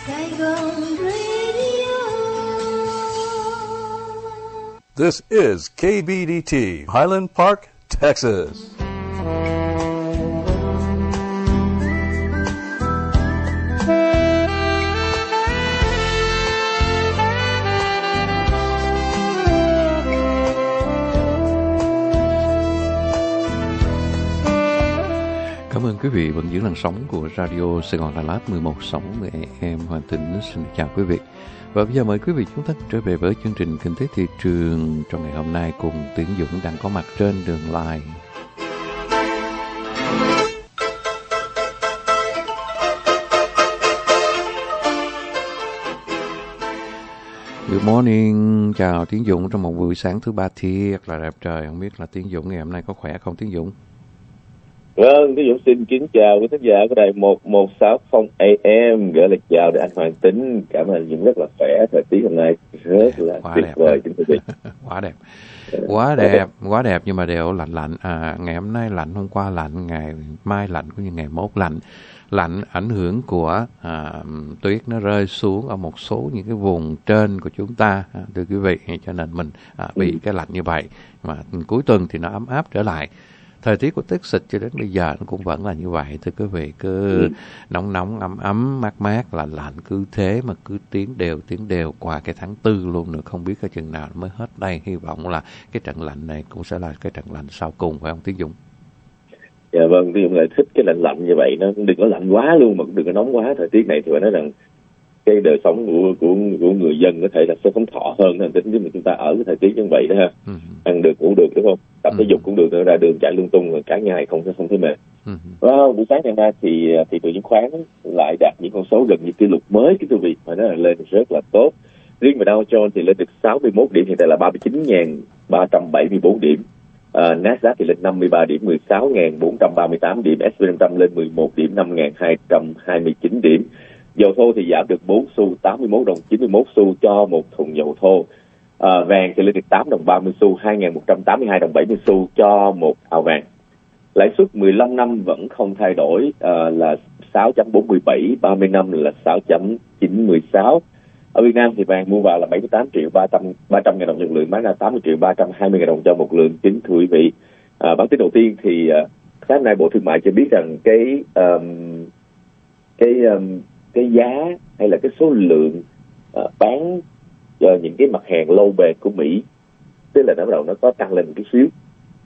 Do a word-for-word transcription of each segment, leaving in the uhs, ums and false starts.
Saigon Radio. This is K B D T, Highland Park, Texas. Cảm ơn quý vị vẫn giữ làn sóng của Radio Sài Gòn Đà Lạt mười một phẩy sáu em em Hoàng Tĩnh xin chào quý vị. Và bây giờ mời quý vị chúng ta trở về với chương trình Kinh tế thị trường trong ngày hôm nay cùng Tiến Dũng đang có mặt trên đường live. Good morning, chào Tiến Dũng trong một buổi sáng thứ ba thiệt là đẹp trời. Không biết là Tiến Dũng ngày hôm nay có khỏe không Tiến Dũng? Vâng, Tiến Dũng xin kính chào quý khán giả của đài một một sáu không a em, gửi lời chào để anh Hoàng Tĩnh. Cảm ơn Dũng rất là khỏe, thời tiết hôm nay rất là quá tuyệt đẹp vời kính quý vị. Quá đẹp, quá đẹp, quá đẹp nhưng mà đều lạnh lạnh. À, ngày hôm nay lạnh, hôm qua lạnh, ngày mai lạnh cũng như ngày mốt lạnh. Lạnh ảnh hưởng của à, tuyết nó rơi xuống ở một số những cái vùng trên của chúng ta, à, thưa quý vị, cho nên mình à, bị ừ. cái lạnh như vậy. Mà cuối tuần thì nó ấm áp trở lại. Thời tiết của Texas cho đến bây giờ nó cũng vẫn là như vậy, thưa quý vị, cứ ừ. nóng nóng, ấm ấm, mát mát, lạnh lạnh, cứ thế mà cứ tiến đều, tiến đều qua cái tháng tư luôn nữa, không biết cái chừng nào mới hết đây. Hy vọng là cái trận lạnh này cũng sẽ là cái trận lạnh sau cùng, phải không Tiến Dũng? Dạ vâng, Tiến Dũng lại thích cái lạnh lạnh như vậy, nó đừng có lạnh quá luôn mà cũng đừng có nóng quá. Thời tiết này thì phải nói rằng cái đời sống của của của người dân có thể là sẽ sống thọ hơn hơn tính nếu mà chúng ta ở cái thời tiết như vậy đó ha. Ừ. Ăn được ngủ được đúng không? Tập thể ừ. dục cũng được, ra đường chạy lung tung rồi cả ngày không không thấy mệt. Ừ. Và buổi sáng ngày nay thì thị trường chứng khoán lại đạt những con số gần như kỷ lục mới cái quý vị, mà nó là lên rất là tốt. Riêng về Dow Jones thì lên được sáu mươi mốt điểm, hiện tại là ba mươi chín nghìn ba trăm bảy mươi bốn điểm. Uh, Nasdaq thì lên năm mươi ba điểm, mười sáu nghìn bốn trăm ba mươi tám điểm. ét and pê năm trăm lên mười một điểm, năm nghìn hai trăm hai mươi chín điểm. Dầu thô thì giảm được bốn xu, tám mươi mốt đồng chín mươi mốt xu cho một thùng dầu thô. À, vàng thì lên được tám đồng ba mươi xu, hai nghìn một trăm tám mươi hai đồng bảy mươi xu cho một ounce vàng. Lãi suất mười lăm năm vẫn không thay đổi, à, là sáu chấm bốn mươi bảy, ba mươi năm là sáu chấm chín mươi sáu. Ở Việt Nam thì vàng mua vào là bảy mươi tám triệu ba trăm ngàn đồng một lượng, bán ra tám mươi triệu ba trăm hai mươi ngàn đồng cho một lượng. Kính thưa quý vị, à, bản tin đầu tiên thì à, sáng nay Bộ Thương mại cho biết rằng cái um, cái um, cái giá hay là cái số lượng uh, bán cho những cái mặt hàng lâu bền của Mỹ, tức là nó bắt đầu nó có tăng lên một cái xíu.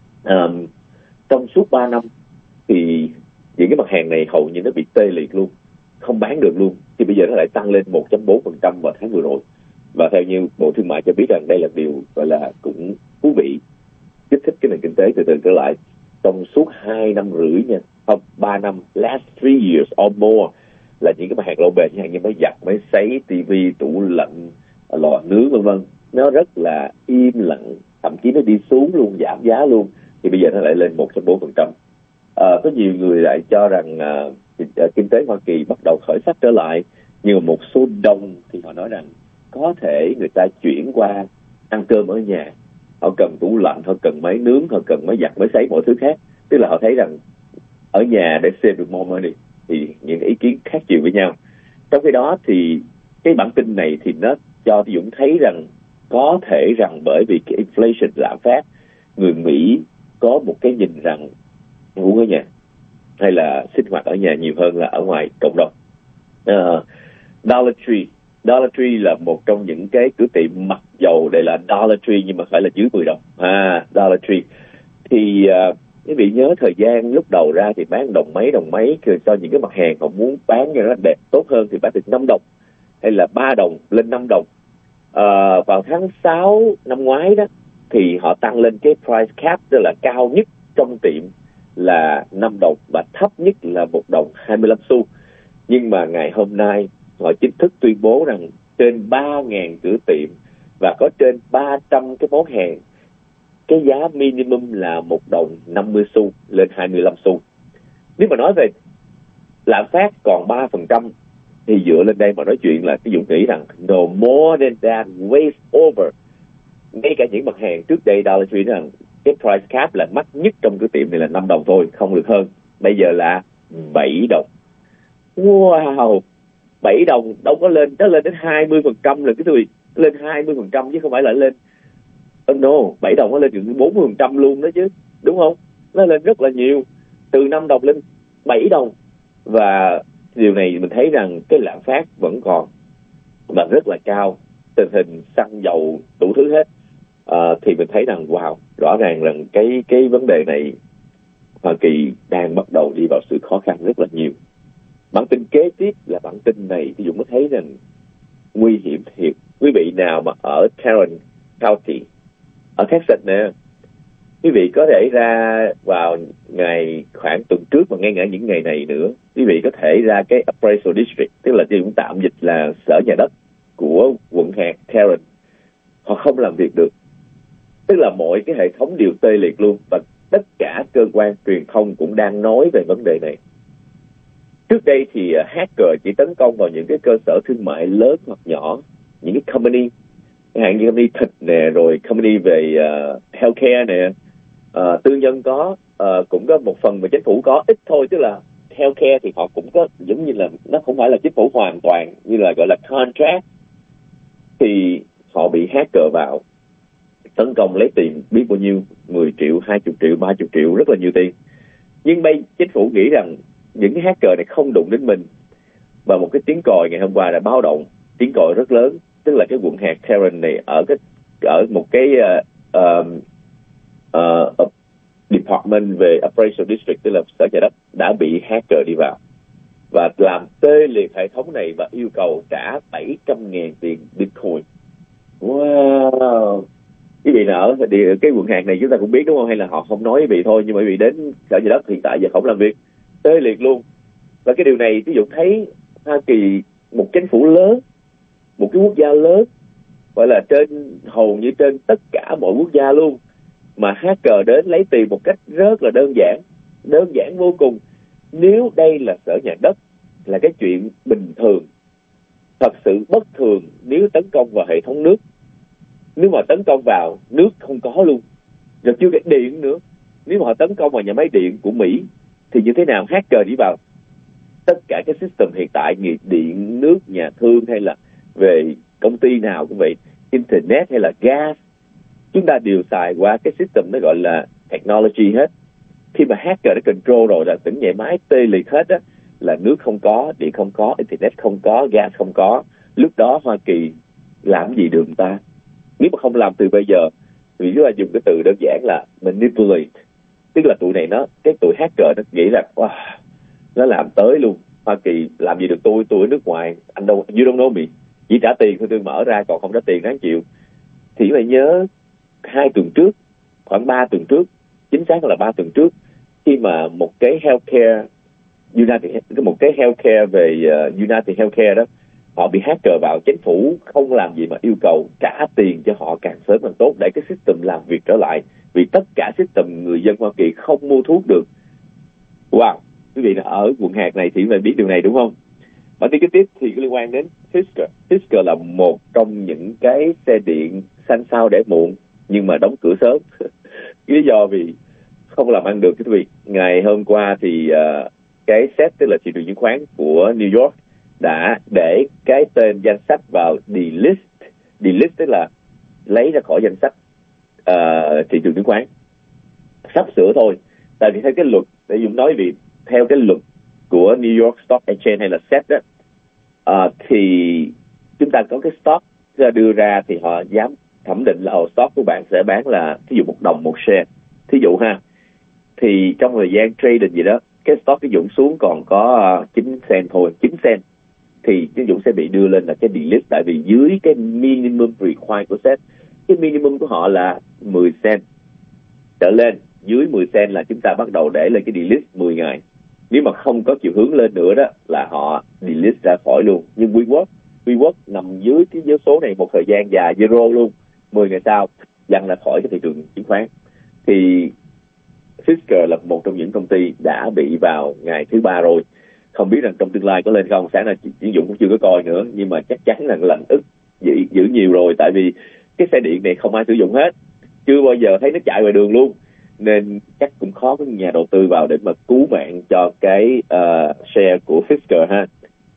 Um, trong suốt ba năm thì những cái mặt hàng này hầu như nó bị tê liệt luôn, không bán được luôn, thì bây giờ nó lại tăng lên một phẩy bốn phần trăm vào tháng vừa rồi. Và theo như Bộ Thương mại cho biết rằng đây là điều gọi là cũng thú vị, kích thích cái nền kinh tế từ từ trở lại. Trong suốt hai năm rưỡi nha, không ba năm, last three years or more, là những cái mặt hàng lâu bền như máy giặt, máy sấy, tivi, tủ lạnh, lò nướng vân vân, nó rất là im lặng, thậm chí nó đi xuống luôn, giảm giá luôn, thì bây giờ nó lại lên một phẩy bốn phần trăm. À, có nhiều người lại cho rằng à, kinh tế Hoa Kỳ bắt đầu khởi sắc trở lại, nhưng mà một số đông thì họ nói rằng có thể người ta chuyển qua ăn cơm ở nhà, họ cần tủ lạnh, họ cần máy nướng, họ cần máy giặt, máy sấy, mọi thứ khác, tức là họ thấy rằng ở nhà để save được more money. Thì những ý kiến khác chiều với nhau. Trong khi đó thì cái bản tin này thì nó cho Dũng thấy rằng có thể rằng bởi vì cái inflation, lạm phát, người Mỹ có một cái nhìn rằng ngủ ở nhà hay là sinh hoạt ở nhà nhiều hơn là ở ngoài cộng đồng. Uh, Dollar Tree Dollar Tree là một trong những cái cửa tiệm mặc dầu đây là Dollar Tree nhưng mà phải là dưới mười đồng. À, Dollar Tree thì uh, quý vị nhớ thời gian lúc đầu ra thì bán đồng mấy đồng mấy, cho những cái mặt hàng họ muốn bán cho nó đẹp tốt hơn thì bán từ năm đồng hay là ba đồng lên năm đồng. À, vào tháng sáu năm ngoái đó thì họ tăng lên cái price cap, tức là cao nhất trong tiệm là năm đồng và thấp nhất là một đồng hai mươi lăm xu. Nhưng mà ngày hôm nay họ chính thức tuyên bố rằng trên ba nghìn cửa tiệm và có trên ba trăm cái món hàng, cái giá minimum là một đồng năm mươi xu lên hai mươi lăm xu. Nếu mà nói về lạm phát còn ba phần trăm thì dựa lên đây mà nói chuyện là cái Dũng nghĩ rằng no more than that, way over. Ngay cả những mặt hàng trước đây Dollar Tree nói rằng cái price cap là mắc nhất trong cái tiệm này là năm đồng thôi, không được hơn. Bây giờ là bảy đồng. Wow! bảy đồng đâu có lên, nó lên đến hai mươi phần trăm rồi, cái tôi lên hai mươi phần trăm chứ không phải là lên oh no, bảy đồng nó lênถึงbốn mươi phần trăm luôn đó chứ, đúng không? Nó lên rất là nhiều, từ năm đồng lên bảy đồng. Và điều này mình thấy rằng cái lạm phát vẫn còn và rất là cao, tình hình xăng dầu đủ thứ hết. À, thì mình thấy rằng wow, rõ ràng rằng cái cái vấn đề này Hoa Kỳ đang bắt đầu đi vào sự khó khăn rất là nhiều. Bản tin kế tiếp là bản tin này thì Dũng có thấy rằng nguy hiểm thiệt. Quý vị nào mà ở Tarrant County ở Texas nè, quý vị có thể ra vào ngày khoảng tuần trước và ngay cả những ngày này nữa, quý vị có thể ra cái Appraisal District, tức là chúng tạm dịch là sở nhà đất của quận hạt Tarrant. Họ không làm việc được, tức là mọi cái hệ thống đều tê liệt luôn, và tất cả cơ quan truyền thông cũng đang nói về vấn đề này. Trước đây thì hacker chỉ tấn công vào những cái cơ sở thương mại lớn hoặc nhỏ, những cái company, chẳng hạn như company thịt nè, rồi company về uh, healthcare nè, uh, tư nhân có, uh, cũng có một phần mà chính phủ có, ít thôi, tức là healthcare thì họ cũng có, giống như là nó không phải là chính phủ hoàn toàn, như là gọi là contract, thì họ bị hacker vào tấn công lấy tiền biết bao nhiêu, mười triệu, hai mươi triệu, ba mươi triệu, rất là nhiều tiền. Nhưng bây chính phủ nghĩ rằng những cái hacker này không đụng đến mình, và một cái tiếng còi ngày hôm qua đã báo động, tiếng còi rất lớn, tức là cái quận hạt Tarrant này ở cái ở một cái uh, uh, uh, department về Appraisal District, tức là sở nhà đất, đã bị hacker đi vào và làm tê liệt hệ thống này và yêu cầu trả bảy trăm ngàn tiền Bitcoin. Wow! Quý vị nào ở cái quận hạt này chúng ta cũng biết đúng không? Hay là họ không nói quý vị thôi, nhưng mà quý vị đến sở nhà đất hiện tại giờ không làm việc, tê liệt luôn. Và cái điều này ví dụ thấy Hoa Kỳ, một chính phủ lớn, một cái quốc gia lớn, gọi là trên hầu như trên tất cả mọi quốc gia luôn, mà hacker đến lấy tiền một cách rất là đơn giản, đơn giản vô cùng. Nếu đây là sở nhà đất là cái chuyện bình thường, thật sự bất thường nếu tấn công vào hệ thống nước. Nếu mà tấn công vào nước không có luôn, rồi chưa cái điện nữa, nếu mà họ tấn công vào nhà máy điện của Mỹ thì như thế nào? Hacker đi vào tất cả cái system hiện tại, như điện, nước, nhà thương, hay là về công ty nào cũng vậy, internet hay là gas, chúng ta đều xài qua cái system nó gọi là technology hết. Khi mà hacker nó control rồi là từng nhà máy tê liệt hết á, là nước không có, điện không có, internet không có, gas không có. Lúc đó Hoa Kỳ làm gì được người ta? Nếu mà không làm từ bây giờ thì chúng ta dùng cái từ đơn giản là manipulate, tức là tụi này nó, cái tụi hacker nó nghĩ rằng wow, nó làm tới luôn. Hoa Kỳ làm gì được tôi, tôi ở nước ngoài, anh đâu, you don't know me, chỉ trả tiền thôi tôi mở ra, còn không trả tiền đáng chịu. Thì phải nhớ hai tuần trước, khoảng ba tuần trước, chính xác là ba tuần trước, khi mà một cái healthcare United, một cái healthcare về uh, United Healthcare đó, họ bị hacker vào, chính phủ không làm gì mà yêu cầu trả tiền cho họ càng sớm càng tốt để cái system làm việc trở lại, vì tất cả system người dân Hoa Kỳ không mua thuốc được. Wow, quý vị ở quận hạt này thì phải biết điều này đúng không? Bản tin kế tiếp thì liên quan đến Fisker. Fisker là một trong những cái xe điện xanh sao để muộn nhưng mà đóng cửa sớm. Lý do vì không làm ăn được quý vị. Ngày hôm qua thì uh, cái sét, tức là thị trường chứng khoán của New York, đã để cái tên danh sách vào delist. Delist tức là lấy ra khỏi danh sách uh, thị trường chứng khoán. Sắp sửa thôi. Tại vì theo cái luật, để Dũng nói vì theo cái luật của New York Stock Exchange hay là sét đó, uh, thì chúng ta có cái stock đưa ra thì họ dám thẩm định là oh, stock của bạn sẽ bán là thí dụ một đồng một share. Thí dụ ha, thì trong thời gian trading gì đó, cái stock cái Dũng xuống còn có uh, chín cent thôi, chín cent, thì cái Dũng sẽ bị đưa lên là cái delist, tại vì dưới cái minimum require của sét, cái minimum của họ là mười cent trở lên, dưới mười cent là chúng ta bắt đầu để lên cái delist mười ngày. Nếu mà không có chiều hướng lên nữa đó là họ delist ra khỏi luôn. Nhưng WeWork, WeWork nằm dưới cái giới số này một thời gian dài, zero luôn, mười ngày sau dần ra khỏi cái thị trường chứng khoán. Thì Fisker là một trong những công ty đã bị vào ngày thứ ba rồi. Không biết rằng trong tương lai có lên không, sáng nay Chiến Dũng cũng chưa có coi nữa, nhưng mà chắc chắn là lành ức giữ, giữ nhiều rồi, tại vì cái xe điện này không ai sử dụng hết, chưa bao giờ thấy nó chạy ngoài đường luôn, nên chắc cũng khó có nhà đầu tư vào để mà cứu mạng cho cái uh, share của Fisker ha.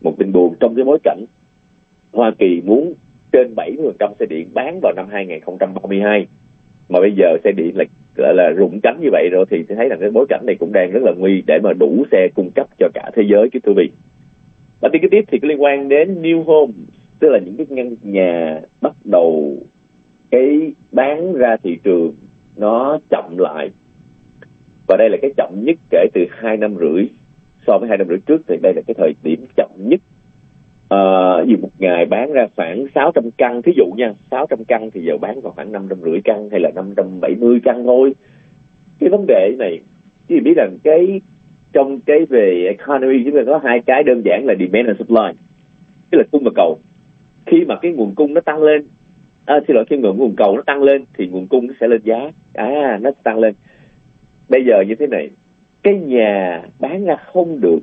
một tin buồn trong cái bối cảnh Hoa Kỳ muốn trên bảy mươi phần trăm xe điện bán vào năm hai không ba hai, mà bây giờ xe điện là gọi là rụng cánh như vậy rồi, thì thấy rằng cái bối cảnh này cũng đang rất là nguy để mà đủ xe cung cấp cho cả thế giới cái thưa vị. Và tin kế tiếp thì có liên quan đến new home, tức là những cái căn nhà bắt đầu cái bán ra thị trường nó chậm lại, và đây là cái chậm nhất kể từ hai năm rưỡi. So với hai năm rưỡi trước thì đây là cái thời điểm chậm nhất. À, dù một ngày bán ra khoảng sáu trăm căn, thí dụ nha, sáu trăm căn thì giờ bán vào khoảng năm trăm rưỡi căn hay là năm trăm bảy mươi căn thôi. Cái vấn đề này chứ biết rằng cái trong cái về economy chúng ta có hai cái đơn giản là demand and supply, tức là cung và cầu. Khi mà cái nguồn cung nó tăng lên, à, xin lỗi, khi nguồn nguồn cầu nó tăng lên thì nguồn cung nó sẽ lên giá, à nó tăng lên. Bây giờ như thế này, cái nhà bán ra không được,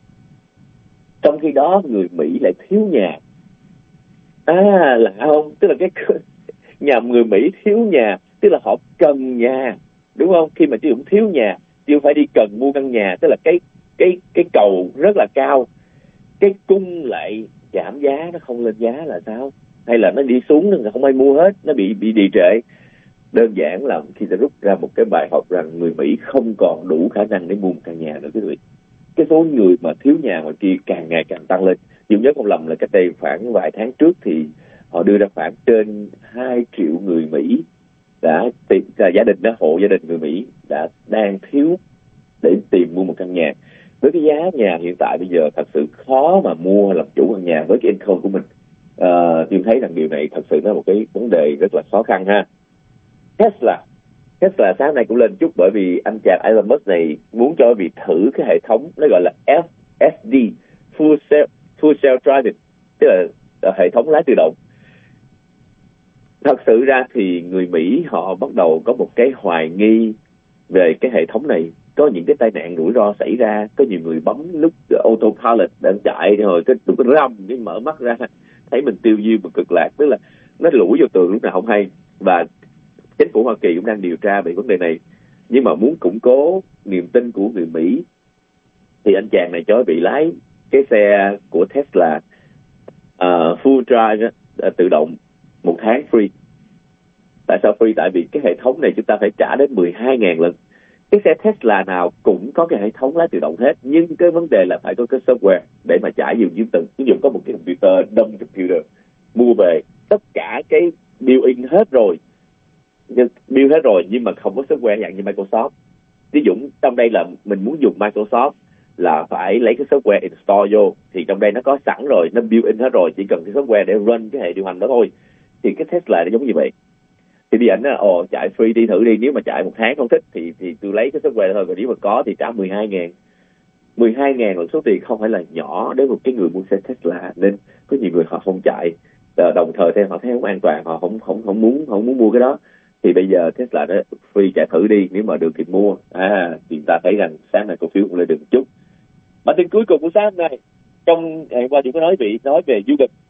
trong khi đó người Mỹ lại thiếu nhà. À lạ không? Tức là cái nhà người Mỹ thiếu nhà, tức là họ cần nhà, đúng không? Khi mà chứ cũng thiếu nhà, chứ phải đi cần mua căn nhà, tức là cái cái cái cầu rất là cao, cái cung lại giảm giá, nó không lên giá là sao? Hay là nó đi xuống nên không ai mua hết, nó bị bị trì trệ. Đơn giản là khi ta rút ra một cái bài học rằng người Mỹ không còn đủ khả năng để mua một căn nhà nữa quý vị. Cái số người mà thiếu nhà ngoài kia càng ngày càng tăng lên. Dù nhớ không lầm là cách đây khoảng vài tháng trước thì họ đưa ra khoảng trên hai triệu người Mỹ đã tìm, gia đình đó, hộ gia đình người Mỹ đã đang thiếu để tìm mua một căn nhà. Với cái giá nhà hiện tại bây giờ thật sự khó mà mua làm chủ căn nhà với cái income của mình. À, tôi thấy rằng điều này thật sự là một cái vấn đề rất là khó khăn ha. Tesla Tesla sáng nay cũng lên chút, bởi vì anh chàng Elon Musk này muốn cho quý vị thử cái hệ thống nó gọi là F S D, Full Self, Full Self Driving, tức là, là hệ thống lái tự động. Thật sự ra thì người Mỹ họ bắt đầu có một cái hoài nghi về cái hệ thống này. Có những cái tai nạn rủi ro xảy ra, có nhiều người bấm nút autopilot đang chạy rồi cái tụi cái râm cái mở mắt ra thấy mình tiêu diêu và cực lạc, tức là nó lủi vô tường lúc nào không hay. Và chính phủ Hoa Kỳ cũng đang điều tra về vấn đề này. Nhưng mà muốn củng cố niềm tin của người Mỹ thì anh chàng này cho bị lái cái xe của Tesla uh, full drive uh, tự động một tháng free. Tại sao free? Tại vì cái hệ thống này chúng ta phải trả đến mười hai nghìn lần. Cái xe Tesla nào cũng có cái hệ thống lái tự động hết, nhưng cái vấn đề là phải có cái software để mà trải dùng dưới từng. Ví dụ có một cái computer, dumb computer mua về, tất cả cái built-in hết rồi, build hết rồi, nhưng mà không có software dạng như Microsoft. Ví dụ trong đây là mình muốn dùng Microsoft là phải lấy cái software install vô, thì trong đây nó có sẵn rồi, nó built-in hết rồi, chỉ cần cái software để run cái hệ điều hành đó thôi. Thì cái Tesla nó giống như vậy. Thì đi ảnh là ồ chạy free đi thử đi, nếu mà chạy một tháng không thích thì thì tôi lấy cái software thôi, còn nếu mà có thì trả mười hai nghìn. mười hai nghìn là số tiền không phải là nhỏ đối với một cái người mua xe Tesla, nên có nhiều người họ không chạy, đồng thời theo họ thấy không an toàn, họ không không không muốn không muốn mua cái đó. Thì bây giờ Tesla đó free chạy thử đi, nếu mà được thì mua. À thì ta thấy rằng sáng nay cổ phiếu cũng lên được một chút. Bản tin cuối cùng của sáng nay, trong ngày qua chúng có nói vị nói về du lịch.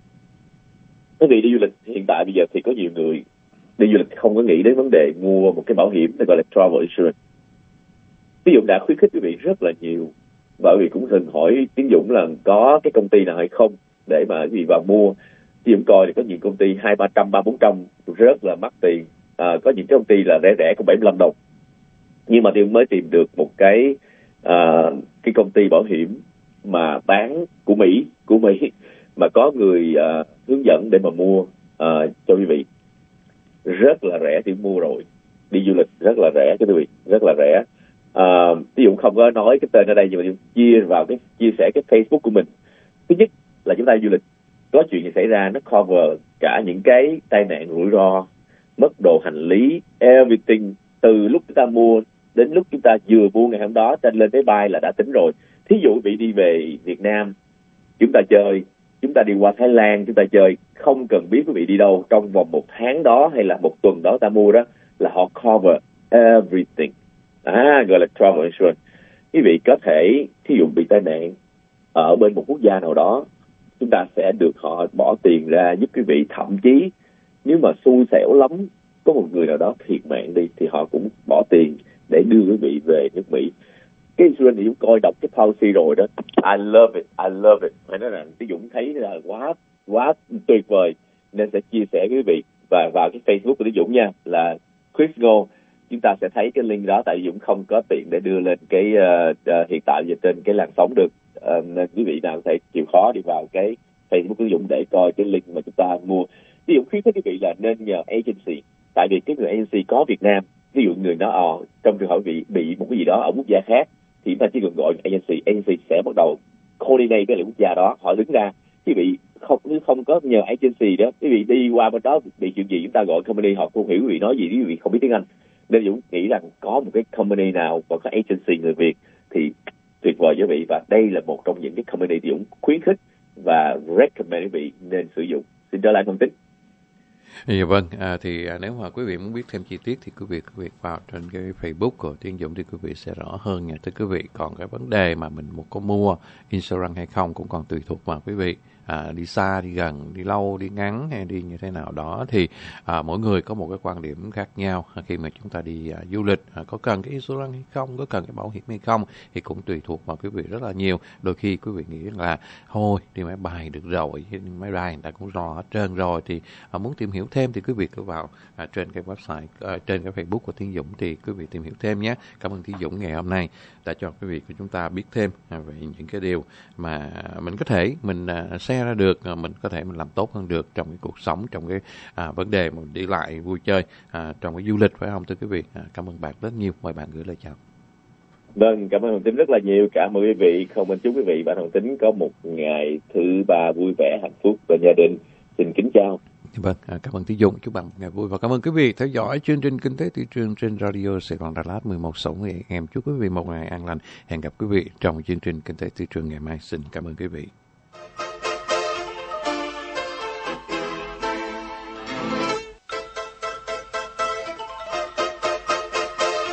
Quý vị đi du lịch hiện tại bây giờ thì có nhiều người đi du lịch không có nghĩ đến vấn đề mua một cái bảo hiểm gọi là travel insurance. Ví dụ đã khuyến khích quý vị rất là nhiều, bởi vì cũng thường hỏi tín dụng là có cái công ty nào hay không để mà quý vị vào mua. Ví dụ coi thì có nhiều công ty hai ba trăm ba bốn trăm rất là mắc tiền, à, có những cái công ty là rẻ rẻ có bảy mươi lăm đồng. Nhưng mà tôi mới tìm được một cái à, cái công ty bảo hiểm mà bán của Mỹ của Mỹ mà có người à, hướng dẫn để mà mua à, cho quý vị, rất là rẻ. Thì mua rồi, đi du lịch rất là rẻ cho quý vị, rất là rẻ. À, ví dụ không có nói cái tên ở đây, nhưng mà chia vào cái chia sẻ cái Facebook của mình. Thứ nhất là chúng ta du lịch có chuyện gì xảy ra, nó cover cả những cái tai nạn rủi ro, mất đồ hành lý, everything, từ lúc chúng ta mua đến lúc chúng ta vừa mua ngày hôm đó trên lên máy bay là đã tính rồi. Thí dụ bị đi về Việt Nam, chúng ta chơi, chúng ta đi qua Thái Lan, chúng ta chơi, không cần biết quý vị đi đâu, trong vòng một tháng đó hay là một tuần đó ta mua đó là họ cover everything. À, gọi là travel insurance. Quý vị có thể, thí dụ bị tai nạn ở bên một quốc gia nào đó, chúng ta sẽ được họ bỏ tiền ra giúp quý vị. Thậm chí nếu mà xui xẻo lắm, có một người nào đó thiệt mạng đi, thì họ cũng bỏ tiền để đưa quý vị về nước Mỹ. cái insurance thì Dũng coi đọc cái policy rồi đó, I love it, I love it. Phải nói là cái Dũng thấy là quá quá tuyệt vời, nên sẽ chia sẻ với quý vị. Và vào cái Facebook của Dũng nha, là Chris Ngô, chúng ta sẽ thấy cái link đó, tại vì Dũng không có tiện để đưa lên cái uh, uh, hiện tại giờ trên cái làn sóng được, uh, nên quý vị nào có thể chịu khó đi vào cái Facebook của Dũng để coi cái link mà chúng ta mua. Ví dụ khuyến khích quý vị là nên nhờ agency, tại vì cái người agency có Việt Nam. Ví dụ người nó ờ trong trường hợp bị bị một cái gì đó ở quốc gia khác thì chúng ta chỉ cần gọi agency, agency sẽ bắt đầu coordinate với lại quốc gia đó, họ đứng ra. Quý vị không nếu không có nhờ agency đó, quý vị đi qua bên đó bị chuyện gì chúng ta gọi company, họ không hiểu quý vị nói gì, quý vị không biết tiếng Anh. Nên Dũng nghĩ rằng có một cái company nào và có agency người Việt thì tuyệt vời với quý vị, và đây là một trong những cái company Dũng khuyến khích và recommend quý vị nên sử dụng. Xin trở lại thông tin. Dạ vâng, à, thì à, nếu mà quý vị muốn biết thêm chi tiết thì quý vị quý vị vào trên cái Facebook của Tiến Dũng thì quý vị sẽ rõ hơn nha. Thưa quý vị, còn cái vấn đề mà mình có mua insurance hay không cũng còn tùy thuộc vào quý vị. À, đi xa, đi gần, đi lâu, đi ngắn hay đi như thế nào đó thì à, mỗi người có một cái quan điểm khác nhau. À, khi mà chúng ta đi à, du lịch, à, có cần cái insurance hay không, có cần cái bảo hiểm hay không thì cũng tùy thuộc vào quý vị rất là nhiều. Đôi khi quý vị nghĩ là thôi đi máy bay được rồi, máy bay người ta cũng rõ hết trơn rồi, thì à, muốn tìm hiểu thêm thì quý vị cứ vào à, trên cái website, à, trên cái Facebook của Tiến Dũng thì quý vị tìm hiểu thêm nhé. Cảm ơn Tiến Dũng ngày hôm nay đã cho quý vị của chúng ta biết thêm à, về những cái điều mà mình có thể mình à, share ra được, mình có thể mình làm tốt hơn được trong cái cuộc sống, trong cái à, vấn đề mà đi lại vui chơi à, trong cái du lịch, phải không thưa quý vị? À, cảm ơn bạn rất nhiều, mời bạn gửi lời chào. Vâng, cảm ơn Hồng Tính rất là nhiều. Cảm ơn quý vị. Không mình chúc quý vị và Hồng Tính có một ngày thứ ba vui vẻ, hạnh phúc và gia đình. Xin kính chào. Vâng, à, cảm ơn Tiến Dũng, chúc bạn một ngày vui và cảm ơn quý vị theo dõi chương trình Kinh tế Thị trường trên Radio Sài Gòn Đà Lạt mười một sáu mươi a em. Chúc quý vị một ngày an lành. Hẹn gặp quý vị trong chương trình Kinh tế Thị trường ngày mai. Xin cảm ơn quý vị.